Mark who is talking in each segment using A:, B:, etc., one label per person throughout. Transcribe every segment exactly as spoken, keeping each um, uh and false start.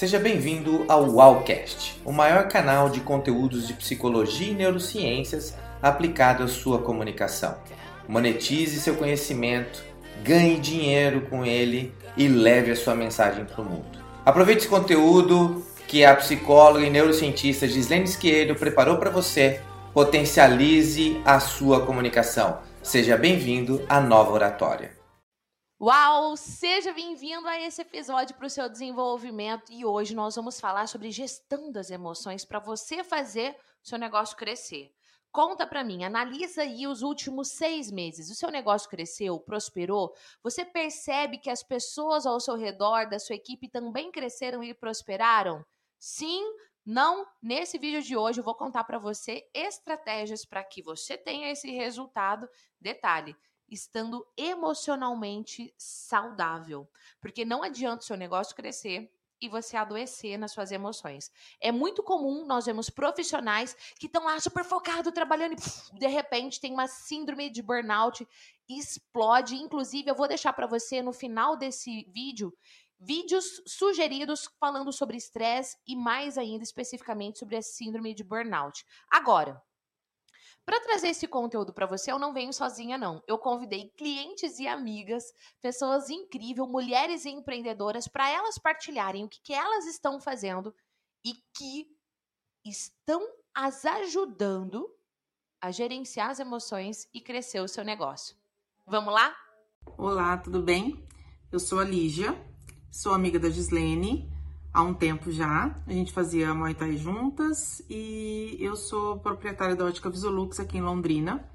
A: Seja bem-vindo ao Uaucast, o maior canal de conteúdos de psicologia e neurociências aplicado à sua comunicação. Monetize seu conhecimento, ganhe dinheiro com ele e leve a sua mensagem para o mundo. Aproveite esse conteúdo que a psicóloga e neurocientista Gislene Schiedo preparou para você. Potencialize a sua comunicação. Seja bem-vindo à Nova Oratória.
B: Uau! Seja bem-vindo a esse episódio para o seu desenvolvimento e hoje nós vamos falar sobre gestão das emoções para você fazer o seu negócio crescer. Conta para mim, analisa aí os últimos seis meses. O seu negócio cresceu, prosperou? Você percebe que as pessoas ao seu redor, da sua equipe, também cresceram e prosperaram? Sim? Não? Nesse vídeo de hoje eu vou contar para você estratégias para que você tenha esse resultado. Detalhe, estando emocionalmente saudável. Porque não adianta o seu negócio crescer e você adoecer nas suas emoções. É muito comum nós vemos profissionais que estão lá super focados, trabalhando e puf, de repente tem uma síndrome de burnout, explode. Inclusive, eu vou deixar para você no final desse vídeo vídeos sugeridos falando sobre estresse e mais ainda especificamente sobre a síndrome de burnout. Agora, para trazer esse conteúdo para você, eu não venho sozinha, não. Eu convidei clientes e amigas, pessoas incríveis, mulheres empreendedoras, para elas partilharem o que, que elas estão fazendo e que estão as ajudando a gerenciar as emoções e crescer o seu negócio. Vamos lá?
C: Olá, tudo bem? Eu sou a Lígia, sou amiga da Gislene. Há um tempo já, a gente fazia Muay Thai juntas e eu sou proprietária da Ótica Visolux aqui em Londrina.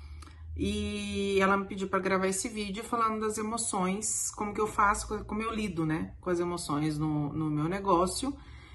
C: E ela me pediu para gravar esse vídeo falando das emoções, como que eu faço, como eu lido, né, com as emoções no, no meu negócio.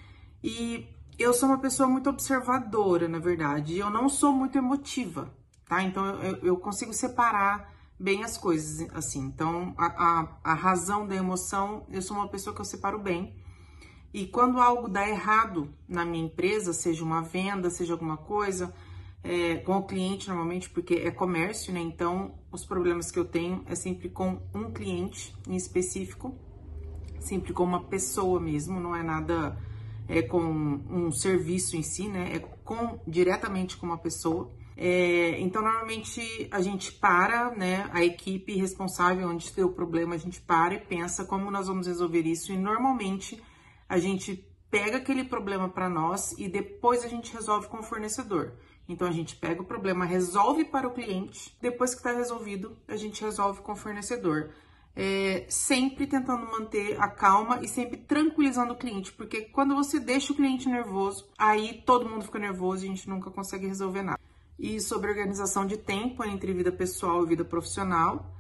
C: E eu sou uma pessoa muito observadora, na verdade, e eu não sou muito emotiva, tá? Então eu, eu consigo separar bem as coisas, assim. Então a, a, a razão da emoção, eu sou uma pessoa que eu separo bem. E quando algo dá errado na minha empresa, seja uma venda, seja alguma coisa, é, com o cliente normalmente, porque é comércio, né? Então, os problemas que eu tenho é sempre com um cliente em específico, sempre com uma pessoa mesmo, não é nada é, com um serviço em si, né? É com, diretamente com uma pessoa. É, então, normalmente, a gente para, né? A equipe responsável, onde tem o problema, a gente para e pensa como nós vamos resolver isso. E, normalmente, a gente pega aquele problema para nós e depois a gente resolve com o fornecedor. Então, a gente pega o problema, resolve para o cliente, depois que está resolvido, a gente resolve com o fornecedor. É, sempre tentando manter a calma e sempre tranquilizando o cliente, porque quando você deixa o cliente nervoso, aí todo mundo fica nervoso e a gente nunca consegue resolver nada. E sobre organização de tempo entre vida pessoal e vida profissional,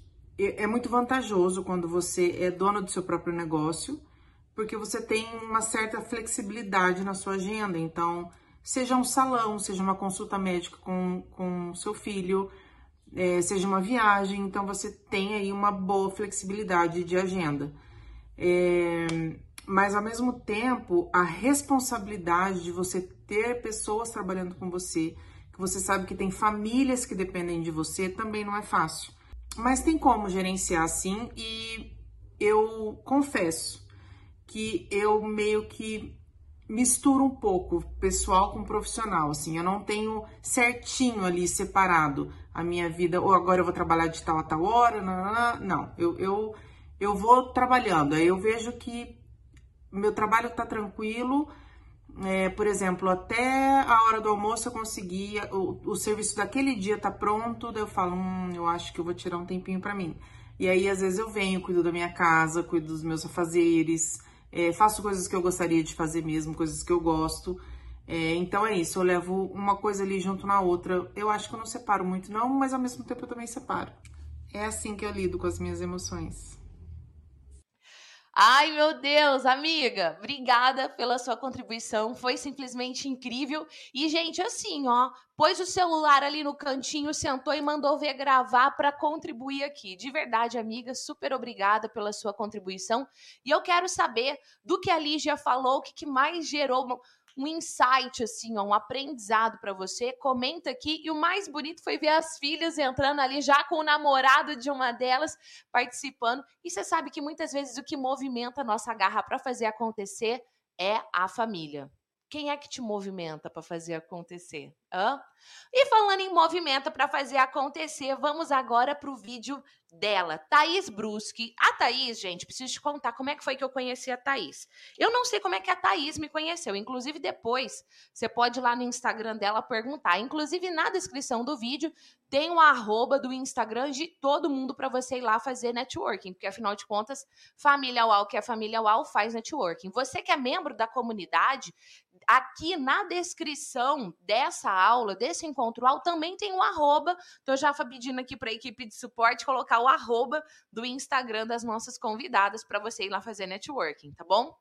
C: é muito vantajoso quando você é dono do seu próprio negócio, porque você tem uma certa flexibilidade na sua agenda. Então, seja um salão, seja uma consulta médica com, com seu filho, é, seja uma viagem, então você tem aí uma boa flexibilidade de agenda. É, mas, ao mesmo tempo, a responsabilidade de você ter pessoas trabalhando com você, que você sabe que tem famílias que dependem de você, também não é fácil. Mas tem como gerenciar assim e eu confesso que eu meio que misturo um pouco pessoal com profissional, assim, eu não tenho certinho ali separado a minha vida, ou agora eu vou trabalhar de tal a tal hora, não, não, não, não. Eu, eu, eu vou trabalhando, aí eu vejo que meu trabalho tá tranquilo, é, por exemplo, até a hora do almoço eu consegui, o, o serviço daquele dia tá pronto, daí eu falo, hum, eu acho que eu vou tirar um tempinho pra mim. E aí, às vezes, eu venho, cuido da minha casa, cuido dos meus afazeres, É, faço coisas que eu gostaria de fazer mesmo, coisas que eu gosto. É, então é isso, eu levo uma coisa ali junto na outra. Eu acho que eu não separo muito não, mas ao mesmo tempo eu também separo. É assim que eu lido com as minhas emoções.
B: Ai, meu Deus, amiga, obrigada pela sua contribuição, foi simplesmente incrível. E, gente, assim, ó, pôs o celular ali no cantinho, sentou e mandou ver gravar para contribuir aqui. De verdade, amiga, super obrigada pela sua contribuição. E eu quero saber do que a Lígia falou, o que, que mais gerou um insight, assim, ó, um aprendizado para você, comenta aqui. E o mais bonito foi ver as filhas entrando ali já com o namorado de uma delas participando. E você sabe que muitas vezes o que movimenta a nossa garra para fazer acontecer é a família. Quem é que te movimenta para fazer acontecer? Hã? E falando em movimento para fazer acontecer, vamos agora para o vídeo dela, Thaís Bruschi. A Thaís, gente, preciso te contar como é que foi que eu conheci a Thaís. Eu não sei como é que a Thaís me conheceu, inclusive depois você pode ir lá no Instagram dela perguntar. Inclusive na descrição do vídeo tem o arroba do Instagram de todo mundo para você ir lá fazer networking, porque afinal de contas, família U A U que é família U A U faz networking. Você que é membro da comunidade, aqui na descrição dessa aula, desse encontro U A U, também tem um arroba. Tô já pedindo aqui para a equipe de suporte colocar o arroba do Instagram das nossas convidadas para você ir lá fazer networking, tá bom?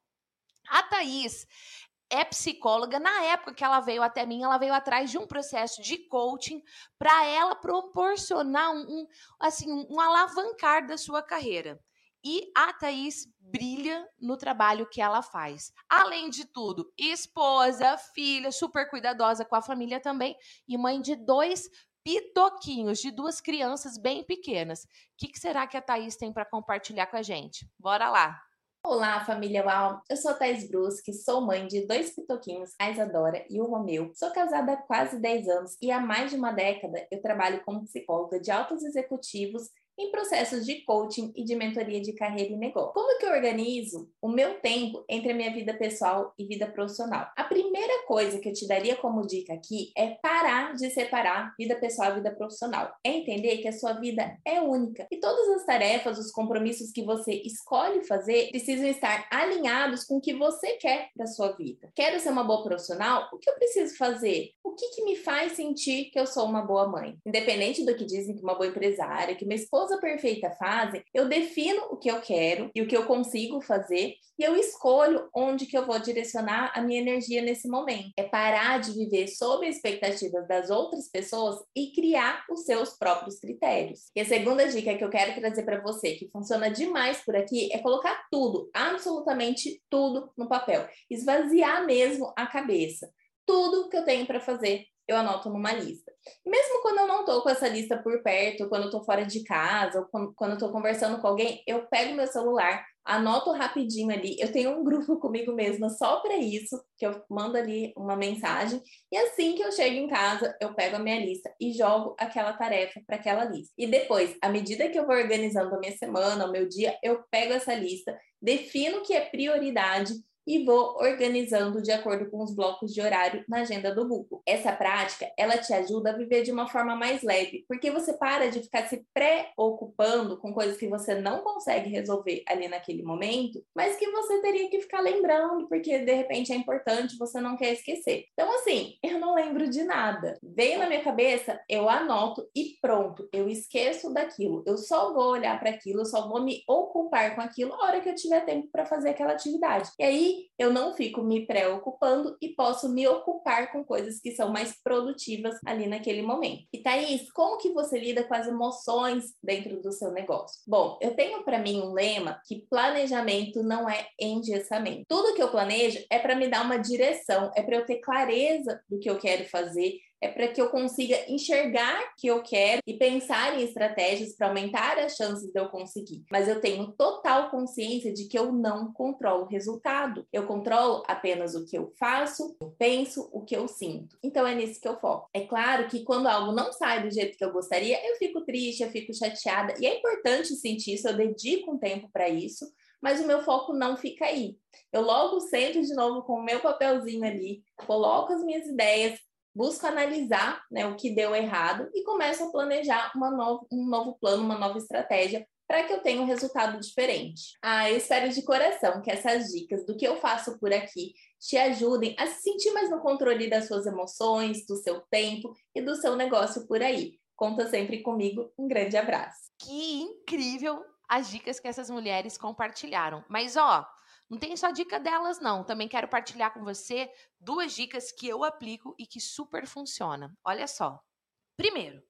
B: A Thaís é psicóloga. Na época que ela veio até mim, ela veio atrás de um processo de coaching para ela proporcionar um, um, assim, um alavancar da sua carreira. E a Thaís brilha no trabalho que ela faz. Além de tudo, esposa, filha, super cuidadosa com a família também e mãe de dois pitoquinhos, de duas crianças bem pequenas. O que, que será que a Thaís tem para compartilhar com a gente? Bora lá!
D: Olá, família U A U. Eu sou a Thaís Bruschi, sou mãe de dois pitoquinhos, a Isadora e o Romeu. Sou casada há quase dez anos e há mais de uma década eu trabalho como psicóloga de altos executivos em processos de coaching e de mentoria de carreira e negócio. Como que eu organizo o meu tempo entre a minha vida pessoal e vida profissional? A primeira coisa que eu te daria como dica aqui é parar de separar vida pessoal e vida profissional. É entender que a sua vida é única e todas as tarefas, os compromissos que você escolhe fazer precisam estar alinhados com o que você quer para sua vida. Quero ser uma boa profissional? O que eu preciso fazer? O que que me faz sentir que eu sou uma boa mãe? Independente do que dizem que uma boa empresária, que uma esposa perfeita fazem, eu defino o que eu quero e o que eu consigo fazer e eu escolho onde que eu vou direcionar a minha energia nesse momento. É parar de viver sob as expectativas das outras pessoas e criar os seus próprios critérios. E a segunda dica que eu quero trazer para você, que funciona demais por aqui, é colocar tudo, absolutamente tudo no papel. Esvaziar mesmo a cabeça. Tudo que eu tenho para fazer, eu anoto numa lista. E mesmo quando eu não tô com essa lista por perto, quando eu tô fora de casa, ou quando, quando eu tô conversando com alguém, eu pego meu celular, anoto rapidinho ali. Eu tenho um grupo comigo mesma só para isso, que eu mando ali uma mensagem. E assim que eu chego em casa, eu pego a minha lista e jogo aquela tarefa para aquela lista. E depois, à medida que eu vou organizando a minha semana, o meu dia, eu pego essa lista, defino o que é prioridade e vou organizando de acordo com os blocos de horário na agenda do Google. Essa prática, ela te ajuda a viver de uma forma mais leve, porque você para de ficar se preocupando com coisas que você não consegue resolver ali naquele momento, mas que você teria que ficar lembrando, porque de repente é importante, você não quer esquecer. Então assim, eu não lembro de nada. Veio na minha cabeça, eu anoto e pronto, eu esqueço daquilo. Eu só vou olhar para aquilo, eu só vou me ocupar com aquilo a hora que eu tiver tempo para fazer aquela atividade. E aí eu não fico me preocupando e posso me ocupar com coisas que são mais produtivas ali naquele momento. E Thaís, como que você lida com as emoções dentro do seu negócio? Bom, eu tenho para mim um lema que planejamento não é engessamento. Tudo que eu planejo é para me dar uma direção, é para eu ter clareza do que eu quero fazer, é para que eu consiga enxergar o que eu quero e pensar em estratégias para aumentar as chances de eu conseguir. Mas eu tenho total consciência de que eu não controlo o resultado. Eu controlo apenas o que eu faço, eu penso, o que eu sinto. Então é nisso que eu foco. É claro que quando algo não sai do jeito que eu gostaria, eu fico triste, eu fico chateada. E é importante sentir isso, eu dedico um tempo para isso. Mas o meu foco não fica aí. Eu logo sento de novo com o meu papelzinho ali, coloco as minhas ideias, busco analisar, né, o que deu errado e começo a planejar uma novo, um novo plano, uma nova estratégia para que eu tenha um resultado diferente. Ah, eu espero de coração que essas dicas do que eu faço por aqui te ajudem a se sentir mais no controle das suas emoções, do seu tempo e do seu negócio por aí. Conta sempre comigo. Um grande abraço.
B: Que incrível as dicas que essas mulheres compartilharam. Mas, ó, não tem só dica delas, não. Também quero partilhar com você duas dicas que eu aplico e que super funcionam. Olha só. Primeiro,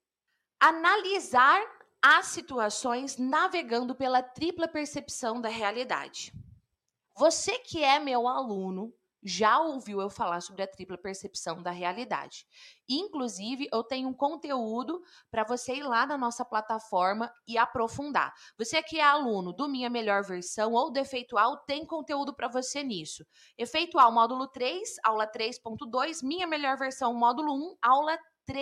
B: analisar as situações navegando pela tripla percepção da realidade. Você que é meu aluno, já ouviu eu falar sobre a tripla percepção da realidade. Inclusive, eu tenho um conteúdo para você ir lá na nossa plataforma e aprofundar. Você que é aluno do Minha Melhor Versão ou do Efeitual, tem conteúdo para você nisso. Efeitual, módulo três, aula três ponto dois, Minha Melhor Versão, módulo um, aula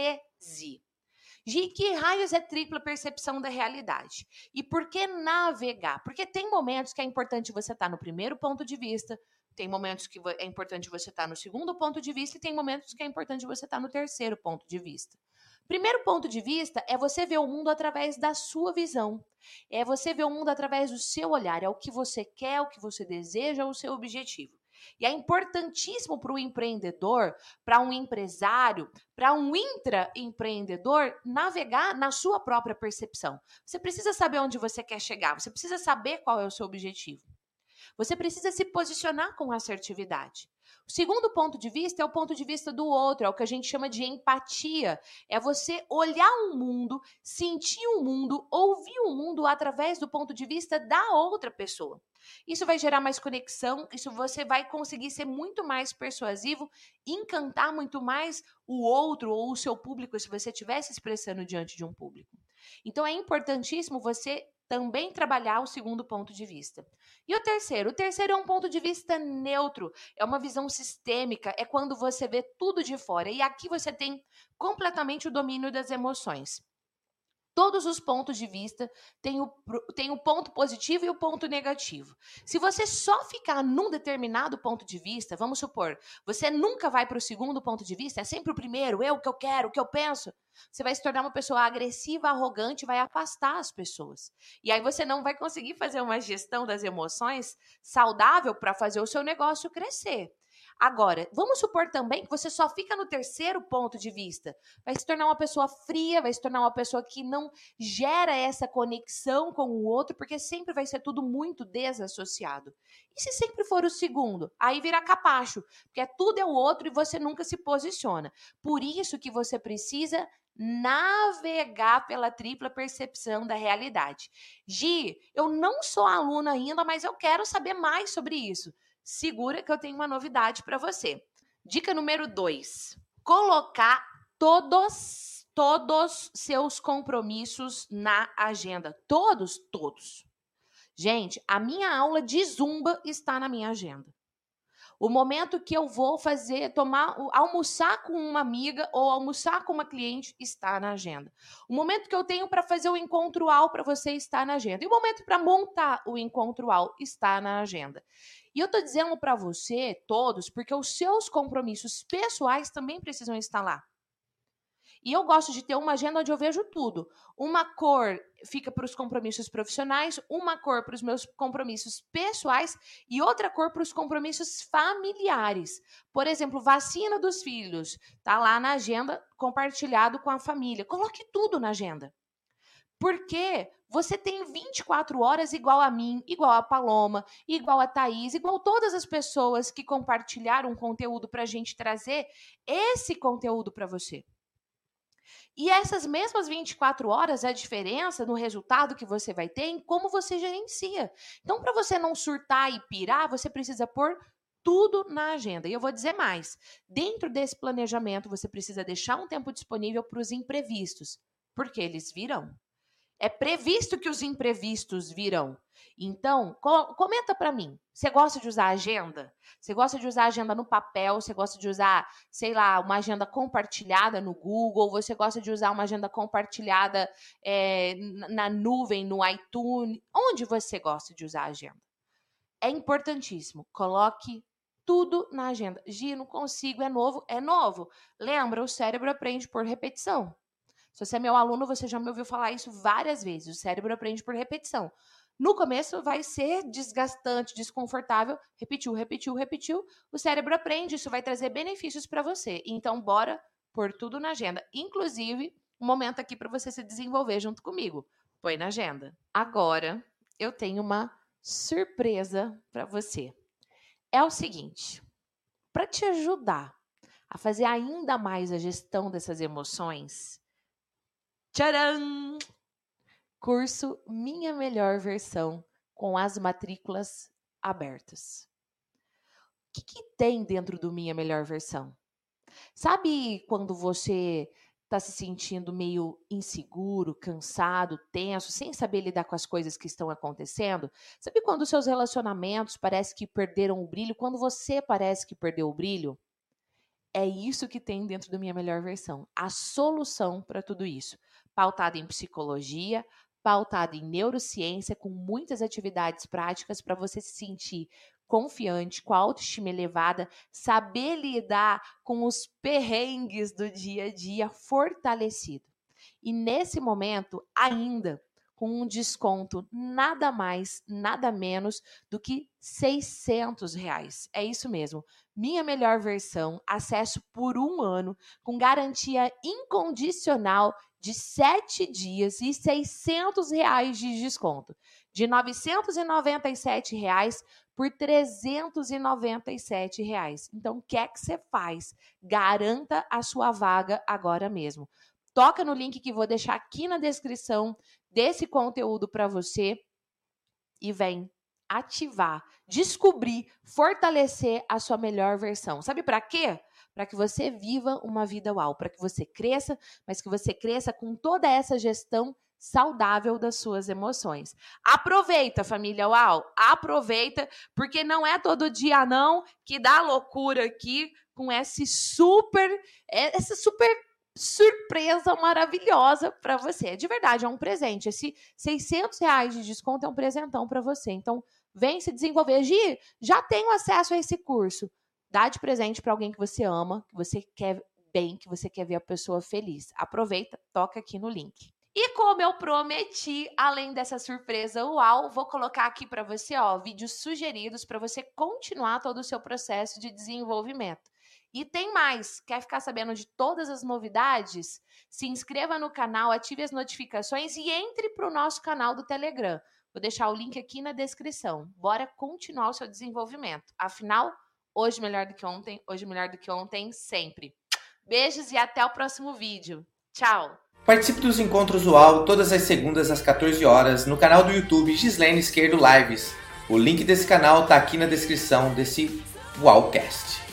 B: treze. Gi, que raios é tripla percepção da realidade? E por que navegar? Porque tem momentos que é importante você estar no primeiro ponto de vista, tem momentos que é importante você estar no segundo ponto de vista e tem momentos que é importante você estar no terceiro ponto de vista. Primeiro ponto de vista é você ver o mundo através da sua visão. É você ver o mundo através do seu olhar. É o que você quer, o que você deseja, o seu objetivo. E é importantíssimo para o empreendedor, para um empresário, para um intraempreendedor, navegar na sua própria percepção. Você precisa saber onde você quer chegar, você precisa saber qual é o seu objetivo. Você precisa se posicionar com assertividade. O segundo ponto de vista é o ponto de vista do outro, é o que a gente chama de empatia. É você olhar o mundo, sentir o mundo, ouvir o mundo através do ponto de vista da outra pessoa. Isso vai gerar mais conexão, isso você vai conseguir ser muito mais persuasivo, encantar muito mais o outro ou o seu público se você estiver se expressando diante de um público. Então é importantíssimo você também trabalhar o segundo ponto de vista. E o terceiro? O terceiro é um ponto de vista neutro, é uma visão sistêmica, é quando você vê tudo de fora. E aqui você tem completamente o domínio das emoções. Todos os pontos de vista têm o, têm o ponto positivo e o ponto negativo. Se você só ficar num determinado ponto de vista, vamos supor, você nunca vai para o segundo ponto de vista, é sempre o primeiro, eu, o que eu quero, o que eu penso. Você vai se tornar uma pessoa agressiva, arrogante, vai afastar as pessoas. E aí você não vai conseguir fazer uma gestão das emoções saudável para fazer o seu negócio crescer. Agora, vamos supor também que você só fica no terceiro ponto de vista. Vai se tornar uma pessoa fria, vai se tornar uma pessoa que não gera essa conexão com o outro, porque sempre vai ser tudo muito desassociado. E se sempre for o segundo? Aí vira capacho, porque tudo é o outro e você nunca se posiciona. Por isso que você precisa navegar pela tripla percepção da realidade. Gi, eu não sou aluna ainda, mas eu quero saber mais sobre isso. Segura que eu tenho uma novidade para você. Dica número dois. Colocar todos, todos seus compromissos na agenda. Todos, todos. Gente, a minha aula de Zumba está na minha agenda. O momento que eu vou fazer, tomar, almoçar com uma amiga ou almoçar com uma cliente está na agenda. O momento que eu tenho para fazer o encontro-al para você está na agenda. E o momento para montar o encontro-al está na agenda. E eu estou dizendo para você, todos, porque os seus compromissos pessoais também precisam estar lá. E eu gosto de ter uma agenda onde eu vejo tudo. Uma cor fica para os compromissos profissionais, uma cor para os meus compromissos pessoais e outra cor para os compromissos familiares. Por exemplo, vacina dos filhos. Está lá na agenda, compartilhado com a família. Coloque tudo na agenda. Porque você tem vinte e quatro horas igual a mim, igual a Paloma, igual a Thaís, igual todas as pessoas que compartilharam conteúdo para a gente trazer esse conteúdo para você. E essas mesmas vinte e quatro horas, a diferença no resultado que você vai ter em como você gerencia. Então, para você não surtar e pirar, você precisa pôr tudo na agenda. E eu vou dizer mais. Dentro desse planejamento, você precisa deixar um tempo disponível para os imprevistos, porque eles virão. É previsto que os imprevistos virão. Então, co- comenta para mim. Você gosta de usar agenda? Você gosta de usar agenda no papel? Você gosta de usar, sei lá, uma agenda compartilhada no Google? Você gosta de usar uma agenda compartilhada é, na nuvem, no iTunes? Onde você gosta de usar a agenda? É importantíssimo. Coloque tudo na agenda. Gi, não consigo, é novo. É novo. Lembra, o cérebro aprende por repetição. Se você é meu aluno, você já me ouviu falar isso várias vezes. O cérebro aprende por repetição. No começo vai ser desgastante, desconfortável. Repetiu, repetiu, repetiu. O cérebro aprende, isso vai trazer benefícios para você. Então, bora pôr tudo na agenda. Inclusive, um momento aqui para você se desenvolver junto comigo. Põe na agenda. Agora, eu tenho uma surpresa para você. É o seguinte, para te ajudar a fazer ainda mais a gestão dessas emoções, tcharam! Curso Minha Melhor Versão com as matrículas abertas. O que, que tem dentro do Minha Melhor Versão? Sabe quando você está se sentindo meio inseguro, cansado, tenso, sem saber lidar com as coisas que estão acontecendo? Sabe quando os seus relacionamentos parece que perderam o brilho, quando você parece que perdeu o brilho? É isso que tem dentro da Minha Melhor Versão, a solução para tudo isso, pautada em psicologia, pautada em neurociência, com muitas atividades práticas para você se sentir confiante, com a autoestima elevada, saber lidar com os perrengues do dia a dia, fortalecido. E nesse momento, ainda com um desconto nada mais, nada menos do que seiscentos reais. É isso mesmo. Minha Melhor Versão, acesso por um ano, com garantia incondicional de sete dias e seiscentos reais de desconto. De novecentos e noventa e sete reais por trezentos e noventa e sete reais. Então, o que é que você faz? Garanta a sua vaga agora mesmo. Toca no link que vou deixar aqui na descrição desse conteúdo para você e vem ativar, descobrir, fortalecer a sua melhor versão. Sabe para quê? Para que você viva uma vida uau, para que você cresça, mas que você cresça com toda essa gestão saudável das suas emoções. Aproveita, família uau, aproveita, porque não é todo dia não que dá loucura aqui com esse super, essa super surpresa maravilhosa para você. De verdade, é um presente. Esse seiscentos reais de desconto é um presentão para você. Então, vem se desenvolver. Gi, já tenho acesso a esse curso. Dá de presente para alguém que você ama, que você quer bem, que você quer ver a pessoa feliz. Aproveita, toca aqui no link. E como eu prometi, além dessa surpresa uau, vou colocar aqui para você, ó, vídeos sugeridos para você continuar todo o seu processo de desenvolvimento. E tem mais, quer ficar sabendo de todas as novidades? Se inscreva no canal, ative as notificações e entre para o nosso canal do Telegram. Vou deixar o link aqui na descrição. Bora continuar o seu desenvolvimento. Afinal, hoje melhor do que ontem, hoje melhor do que ontem, sempre. Beijos e até o próximo vídeo. Tchau!
A: Participe dos encontros uau todas as segundas às quatorze horas no canal do YouTube Gislene Esquerdo Lives. O link desse canal tá aqui na descrição desse UauCast.